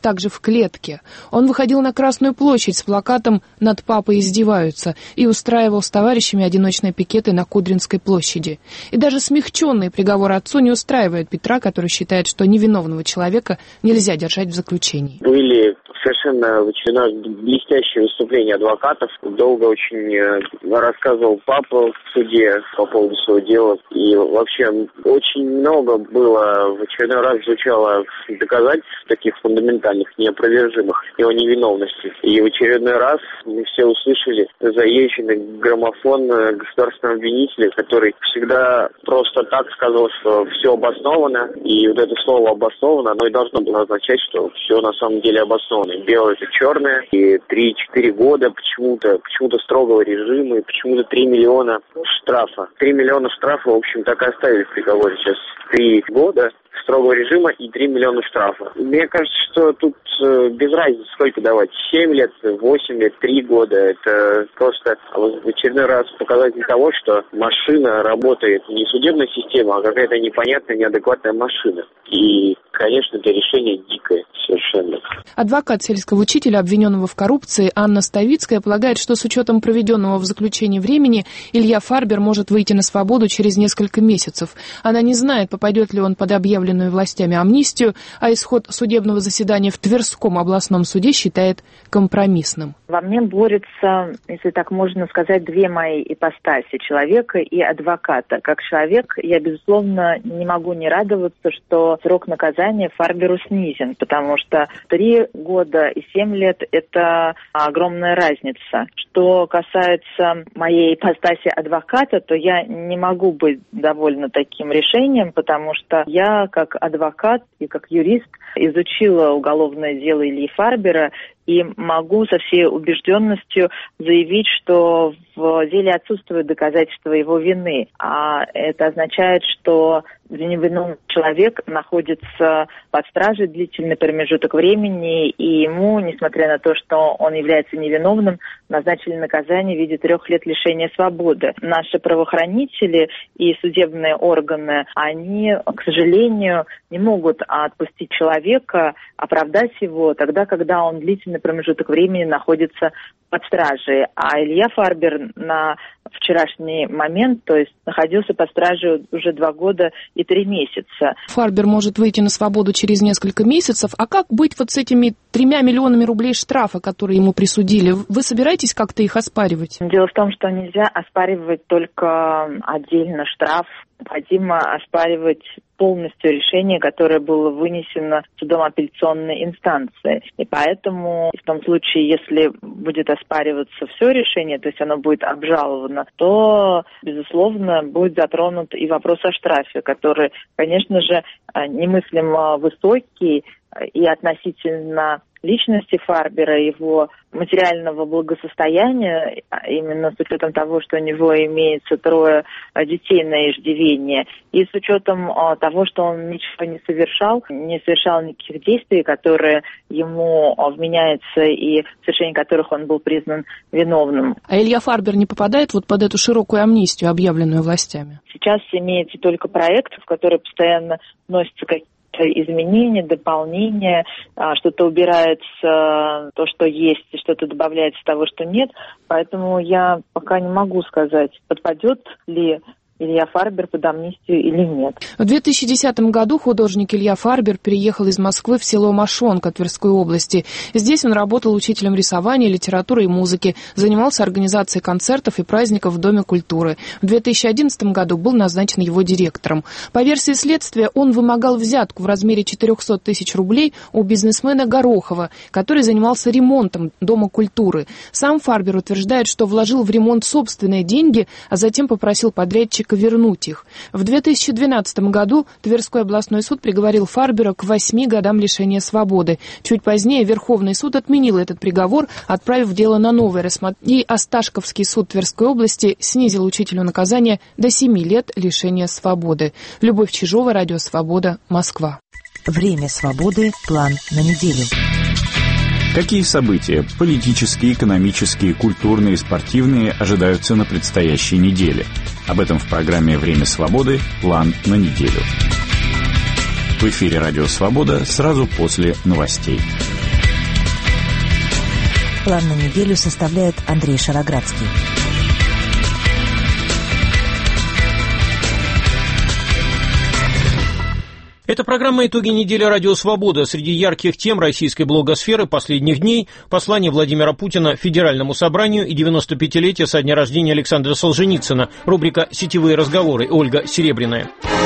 также в клетке. Он выходил на Красную площадь с плакатом «Над папой издеваются» и устраивал с товарищами одиночные пикеты на Кудринской площади. И даже смягченный приговор отцу не устраивает Петра, который считает, что невиновного человека нельзя держать в заключении. Были совершенно блестящее выступление адвокатов. Долго очень рассказывал папа в суде по поводу своего дела. И вообще очень много было, в очередной раз звучало доказательств таких фундаментальных, неопровержимых его невиновности. И в очередной раз мы все услышали заезженный граммофон государственного обвинителя, который всегда просто так сказал, что все обосновано. И вот это слово «обосновано», оно и должно было означать, что все на самом деле обосновано. Белое — это черное, и 3-4 года почему-то строгого режима, и почему-то 3 миллиона штрафа. 3 миллиона штрафа, в общем, так и оставили в приговоре сейчас. 3 года строгого режима и 3 миллиона штрафа. Мне кажется, что тут без разницы, сколько давать. 7 лет, 8 лет, 3 года. Это просто в очередной раз показатель того, что машина работает не судебная система, а какая-то непонятная, неадекватная машина. И, конечно, это решение дикое совершенно. Адвокат сельского учителя, обвиненного в коррупции, Анна Ставицкая, полагает, что с учетом проведенного в заключении времени Илья Фарбер может выйти на свободу через несколько месяцев. Она не знает, попадет ли он под объявленную властями амнистию, а исход судебного заседания в Тверском областном суде считает компромиссным. Во мне борются, если так можно сказать, две мои ипостаси — человека и адвоката. Как человек я, безусловно, не могу не радоваться, что срок наказания Фарберу снизен, потому что 3 года и 7 лет – это огромная разница. Что касается моей ипостаси адвоката, то я не могу быть довольна таким решением, потому что я, как адвокат и как юрист, изучила уголовное дело Ильи Фарбера и могу со всей убежденностью заявить, что в деле отсутствуют доказательства его вины. А это означает, что невиновный человек находится под стражей длительный промежуток времени, и ему, несмотря на то, что он является невиновным, назначили наказание в виде 3 лет лишения свободы. Наши правоохранители и судебные органы, они, к сожалению, не могут отпустить человека, оправдать его тогда, когда он длительный промежуток времени находится под стражей. А Илья Фарбер на вчерашний момент, то есть находился под стражей уже 2 года и 3 месяца. Фарбер может выйти на свободу через несколько месяцев. А как быть вот с этими 3 миллионами рублей штрафа, которые ему присудили? Вы собираетесь как-то их оспаривать? Дело в том, что нельзя оспаривать только отдельно штраф. Необходимо оспаривать полностью решение, которое было вынесено судом апелляционной инстанции. И поэтому в том случае, если будет оспариваться все решение, то есть оно будет обжаловано, то, безусловно, будет затронут и вопрос о штрафе, который, конечно же, немыслимо высокий и относительно личности Фарбера, его материального благосостояния, именно с учетом того, что у него имеется 3 детей на иждивение, и с учетом того, что он ничего не совершал никаких действий, которые ему вменяются и в совершении которых он был признан виновным. А Илья Фарбер не попадает вот под эту широкую амнистию, объявленную властями? Сейчас имеется только проект, в который постоянно вносятся какие-то изменения, дополнения, что-то убирается, то, что есть, и что-то добавляется того, что нет. Поэтому я пока не могу сказать, подпадет ли Илья Фарбер под амнистию или нет. В 2010 году художник Илья Фарбер переехал из Москвы в село Мошонка Тверской области. Здесь он работал учителем рисования, литературы и музыки, занимался организацией концертов и праздников в Доме культуры. В 2011 году был назначен его директором. По версии следствия, он вымогал взятку в размере 400 тысяч рублей у бизнесмена Горохова, который занимался ремонтом Дома культуры. Сам Фарбер утверждает, что вложил в ремонт собственные деньги, а затем попросил подрядчика вернуть их. В 2012 году Тверской областной суд приговорил Фарбера к 8 годам лишения свободы. Чуть позднее Верховный суд отменил этот приговор, отправив дело на новое рассмотрение. И Осташковский суд Тверской области снизил учителю наказание до 7 лет лишения свободы. Любовь Чижова, Радио Свобода, Москва. Время свободы. План на неделю. Какие события – политические, экономические, культурные и спортивные – ожидаются на предстоящей неделе? Об этом в программе «Время свободы. План на неделю». В эфире «Радио Свобода» сразу после новостей. План на неделю составляет Андрей Шароградский. Это программа «Итоги недели Радио Свобода». Среди ярких тем российской блогосферы последних дней послание Владимира Путина Федеральному собранию и 95-летие со дня рождения Александра Солженицына. Рубрика «Сетевые разговоры». Ольга Серебряная.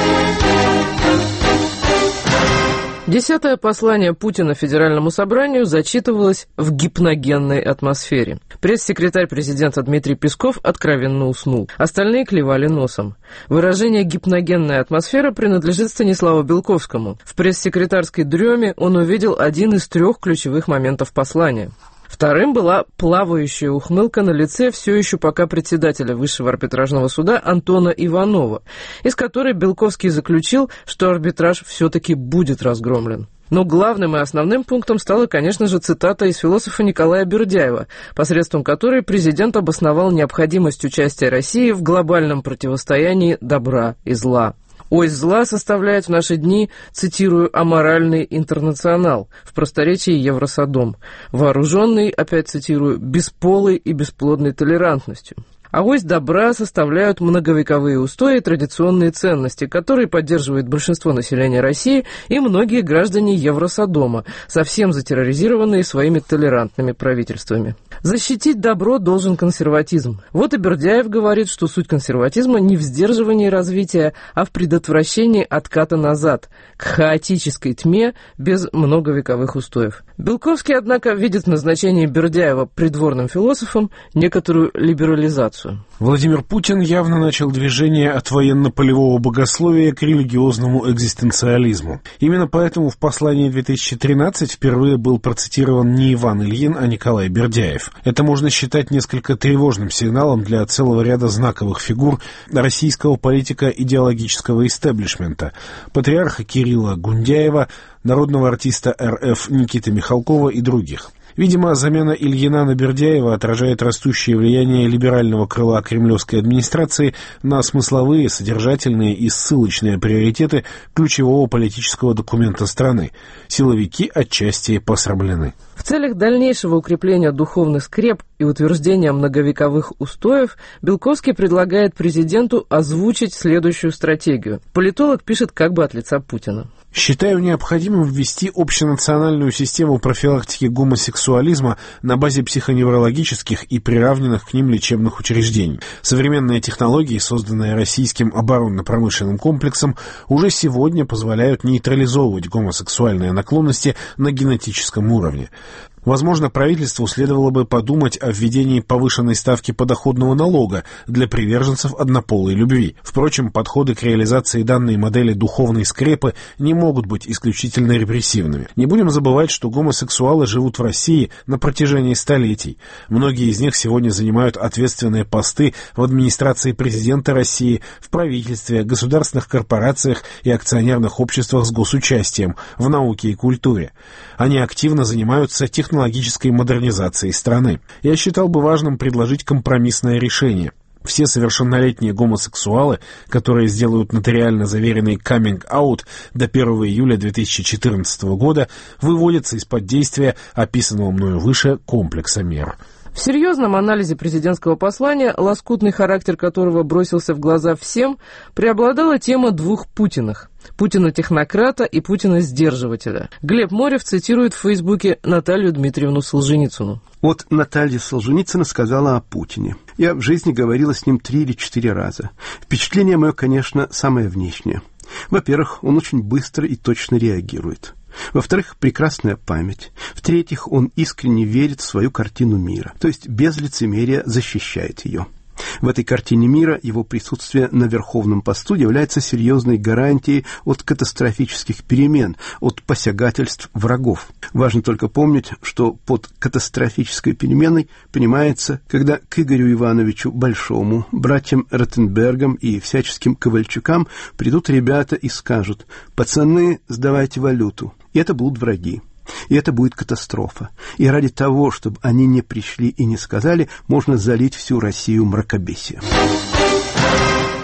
10-е послание Путина Федеральному собранию зачитывалось в гипногенной атмосфере. Пресс-секретарь президента Дмитрий Песков откровенно уснул. Остальные клевали носом. Выражение «гипногенная атмосфера» принадлежит Станиславу Белковскому. В пресс-секретарской дреме он увидел один из 3 ключевых моментов послания. Вторым была плавающая ухмылка на лице все еще пока председателя Высшего арбитражного суда Антона Иванова, из которой Белковский заключил, что арбитраж все-таки будет разгромлен. Но главным и основным пунктом стала, конечно же, цитата из философа Николая Бердяева, посредством которой президент обосновал необходимость участия России в глобальном противостоянии добра и зла. Ось зла составляет в наши дни, цитирую, аморальный интернационал, в просторечии Евросодом, вооруженный, опять цитирую, бесполой и бесплодной толерантностью. А ось добра составляют многовековые устои и традиционные ценности, которые поддерживает большинство населения России и многие граждане Евросодома, совсем затерроризированные своими толерантными правительствами. Защитить добро должен консерватизм. Вот и Бердяев говорит, что суть консерватизма не в сдерживании развития, а в предотвращении отката назад, к хаотической тьме без многовековых устоев. Белковский, однако, видит в назначении Бердяева придворным философом некоторую либерализацию. Владимир Путин явно начал движение от военно-полевого богословия к религиозному экзистенциализму. Именно поэтому в послании 2013 впервые был процитирован не Иван Ильин, а Николай Бердяев. Это можно считать несколько тревожным сигналом для целого ряда знаковых фигур российского политико-идеологического истеблишмента: патриарха Кирилла Гундяева, народного артиста РФ Никиты Михалкова и других. Видимо, замена Ильина на Бердяева отражает растущее влияние либерального крыла кремлевской администрации на смысловые, содержательные и ссылочные приоритеты ключевого политического документа страны. Силовики отчасти посрамлены. В целях дальнейшего укрепления духовных скреп и утверждения многовековых устоев Белковский предлагает президенту озвучить следующую стратегию. Политолог пишет как бы от лица Путина. Считаю необходимым ввести общенациональную систему профилактики гомосексуализма на базе психоневрологических и приравненных к ним лечебных учреждений. Современные технологии, созданные российским оборонно-промышленным комплексом, уже сегодня позволяют нейтрализовывать гомосексуальные наклонности на генетическом уровне. Возможно, правительству следовало бы подумать о введении повышенной ставки подоходного налога для приверженцев однополой любви. Впрочем, подходы к реализации данной модели духовной скрепы не могут быть исключительно репрессивными. Не будем забывать, что гомосексуалы живут в России на протяжении столетий. Многие из них сегодня занимают ответственные посты в администрации президента России, в правительстве, государственных корпорациях и акционерных обществах с госучастием, в науке и культуре. Они активно занимаются технологической модернизацией страны. Я считал бы важным предложить компромиссное решение. Все совершеннолетние гомосексуалы, которые сделают нотариально заверенный каминг-аут до 1 июля 2014 года, выводятся из-под действия описанного мною выше комплекса мер. В серьезном анализе президентского послания, лоскутный характер которого бросился в глаза всем, преобладала тема 2 Путиных. Путина-технократа и Путина-сдерживателя. Глеб Морев цитирует в Фейсбуке Наталью Дмитриевну Солженицыну. Вот Наталья Солженицына сказала о Путине. Я в жизни говорила с ним 3 или 4 раза. Впечатление мое, конечно, самое внешнее. Во-первых, он очень быстро и точно реагирует. Во-вторых, прекрасная память. В-третьих, он искренне верит в свою картину мира, то есть без лицемерия защищает ее. В этой картине мира его присутствие на верховном посту является серьезной гарантией от катастрофических перемен, от посягательств врагов. Важно только помнить, что под катастрофической переменой понимается, когда к Игорю Ивановичу Большому, братьям Ротенбергам и всяческим Ковальчукам придут ребята и скажут: «Пацаны, сдавайте валюту». И это будут враги. И это будет катастрофа. И ради того, чтобы они не пришли и не сказали, можно залить всю Россию мракобесием.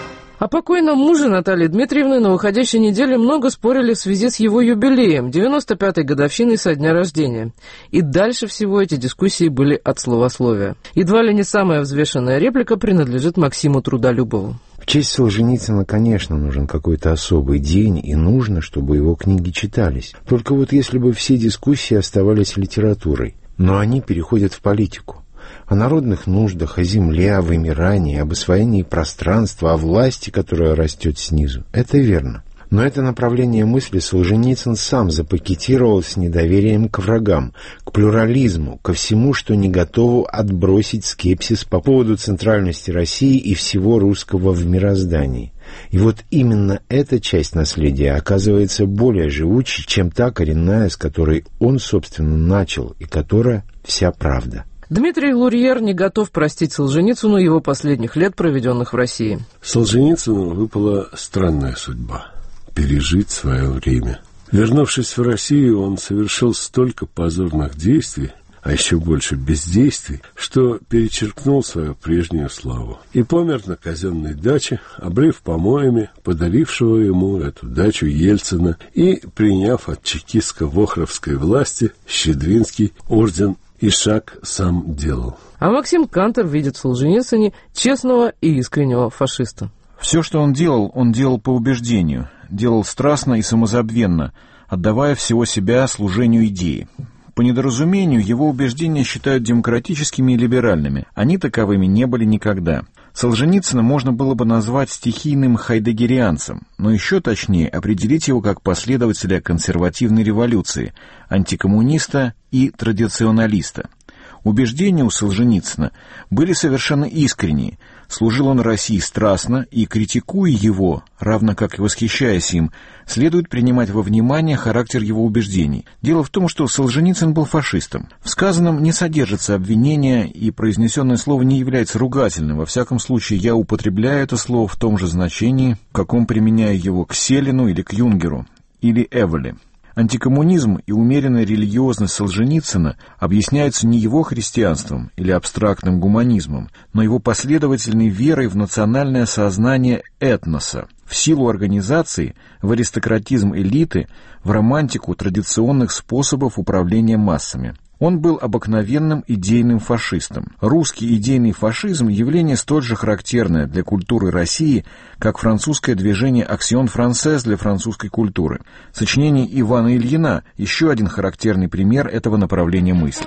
О покойном муже Натальи Дмитриевны на выходящей неделе много спорили в связи с его юбилеем, 95-й годовщиной со дня рождения. И дальше всего эти дискуссии были от словословия. Едва ли не самая взвешенная реплика принадлежит Максиму Трудолюбову. В честь Солженицына, конечно, нужен какой-то особый день, и нужно, чтобы его книги читались. Только вот если бы все дискуссии оставались литературой, но они переходят в политику. О народных нуждах, о земле, о вымирании, об освоении пространства, о власти, которая растет снизу. Это верно. Но это направление мысли Солженицын сам запакетировал с недоверием к врагам, к плюрализму, ко всему, что не готово отбросить скепсис по поводу центральности России и всего русского в мироздании. И вот именно эта часть наследия оказывается более живучей, чем та коренная, с которой он, собственно, начал, и которая вся правда. Дмитрий Лурьер не готов простить Солженицыну его последних лет, проведенных в России. Солженицыну выпала странная судьба – пережить свое время. Вернувшись в Россию, он совершил столько позорных действий, а еще больше бездействий, что перечеркнул свою прежнюю славу. И помер на казенной даче, облив помоями подарившего ему эту дачу Ельцина и приняв от чекистско-вохровской власти Щедринский орден и шаг сам делал. А Максим Кантор видит в Солженицыне честного и искреннего фашиста. Все, что он делал по убеждению, делал страстно и самозабвенно, отдавая всего себя служению идеи. По недоразумению, его убеждения считают демократическими и либеральными. Они таковыми не были никогда. Солженицына можно было бы назвать стихийным хайдеггерианцем, но еще точнее определить его как последователя консервативной революции, антикоммуниста и традиционалиста. Убеждения у Солженицына были совершенно искренние. Служил он России страстно, и, критикуя его, равно как и восхищаясь им, следует принимать во внимание характер его убеждений. Дело в том, что Солженицын был фашистом. В сказанном не содержится обвинения, и произнесенное слово не является ругательным. Во всяком случае, я употребляю это слово в том же значении, в каком применяю его к Селину или к Юнгеру, или Эвеле. Антикоммунизм и умеренная религиозность Солженицына объясняются не его христианством или абстрактным гуманизмом, но его последовательной верой в национальное сознание этноса, в силу организации, в аристократизм элиты, в романтику традиционных способов управления массами. Он был обыкновенным идейным фашистом. Русский идейный фашизм – явление столь же характерное для культуры России, как французское движение «Аксион франсез» для французской культуры. Сочинение Ивана Ильина – еще один характерный пример этого направления мысли.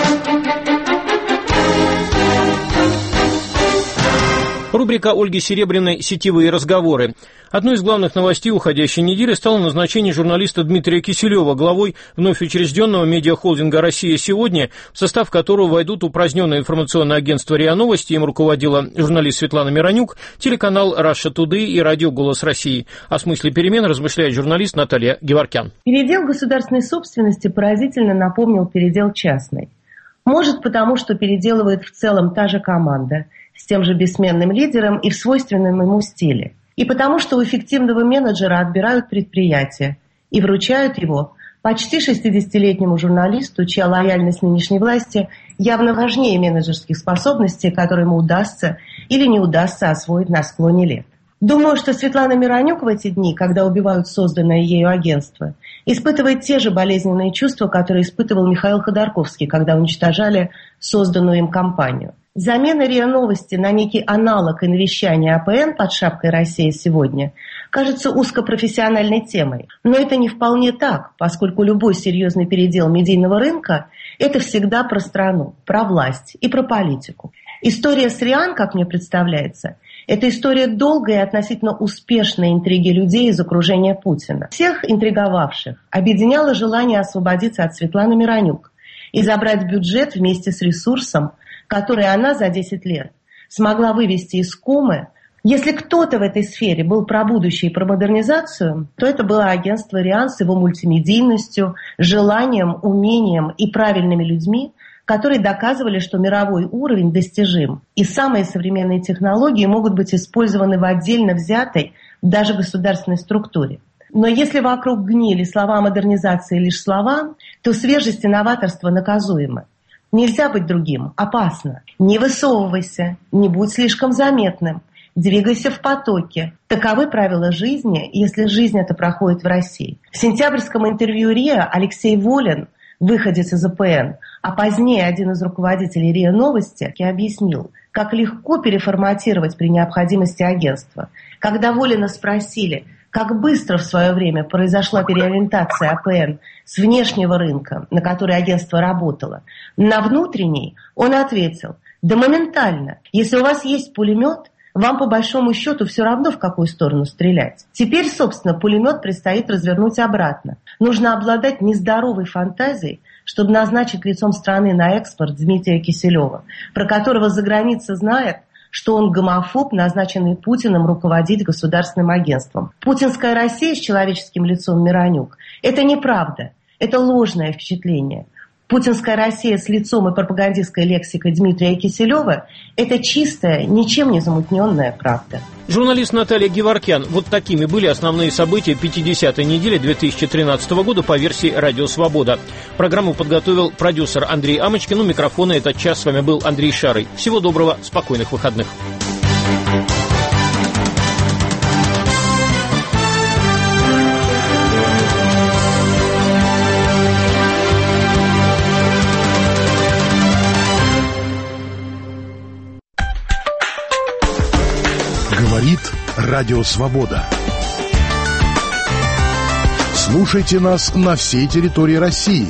Рубрика Ольги Серебряной «Сетевые разговоры». Одной из главных новостей уходящей недели стало назначение журналиста Дмитрия Киселева главой вновь учрежденного медиахолдинга «Россия сегодня», в состав которого войдут упраздненное информационное агентство РИА Новости, им руководила журналист Светлана Миронюк, телеканал Russia Today и радио «Голос России». О смысле перемен размышляет журналист Наталья Геворкян. Передел государственной собственности поразительно напомнил передел частной. Может, потому что переделывает в целом та же команда, с тем же бессменным лидером и в свойственном ему стиле. И потому что у эффективного менеджера отбирают предприятие и вручают его почти 60-летнему журналисту, чья лояльность нынешней власти явно важнее менеджерских способностей, которые ему удастся или не удастся освоить на склоне лет. Думаю, что Светлана Миронюк в эти дни, когда убивают созданное ею агентство, испытывает те же болезненные чувства, которые испытывал Михаил Ходорковский, когда уничтожали созданную им компанию. Замена РИА Новости на некий аналог инвещания АПН под шапкой «Россия сегодня» кажется узкопрофессиональной темой. Но это не вполне так, поскольку любой серьезный передел медийного рынка – это всегда про страну, про власть и про политику. История с РИАН, как мне представляется, это история долгой и относительно успешной интриги людей из окружения Путина. Всех интриговавших объединяло желание освободиться от Светланы Миронюк и забрать бюджет вместе с ресурсом, который она за 10 лет смогла вывести из комы. Если кто-то в этой сфере был про будущее и про модернизацию, то это было агентство РИАН с его мультимедийностью, желанием, умением и правильными людьми, которые доказывали, что мировой уровень достижим. И самые современные технологии могут быть использованы в отдельно взятой, даже государственной структуре. Но если вокруг гнили слова модернизации лишь слова, то свежесть и новаторство наказуемы. Нельзя быть другим, опасно. Не высовывайся, не будь слишком заметным. двигайся в потоке. Таковы правила жизни, если жизнь эта проходит в России. В сентябрьском интервью РИА Алексей Волин, выходец из АПН, а позднее один из руководителей РИА Новости, объяснил, как легко переформатировать при необходимости агентство. Когда Волина спросили, как быстро в свое время произошла переориентация АПН с внешнего рынка, на который агентство работало, на внутренний, он ответил: да моментально. Если у вас есть пулемет, вам по большому счету все равно в какую сторону стрелять. Теперь, собственно, пулемет предстоит развернуть обратно. Нужно обладать нездоровой фантазией, чтобы назначить лицом страны на экспорт Дмитрия Киселева, про которого за границей знает, что он гомофоб, назначенный Путиным руководить государственным агентством. Путинская Россия с человеческим лицом Миронюк – это неправда, это ложное впечатление. Путинская Россия с лицом и пропагандистской лексикой Дмитрия Киселева – это чистая, ничем не замутненная правда. Журналист Наталья Геворкян. Вот такими были основные события 50-й недели 2013 года по версии «Радио Свобода». Программу подготовил продюсер Андрей Амочкин. У микрофона этот час с вами был Андрей Шарый. Всего доброго, спокойных выходных. Говорит Радио Свобода. Слушайте нас на всей территории России.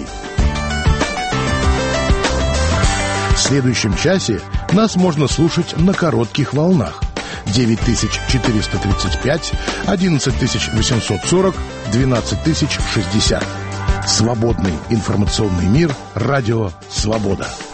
В следующем часе нас можно слушать на коротких волнах: 9435, 11840, 12060. Свободный информационный мир. Радио Свобода.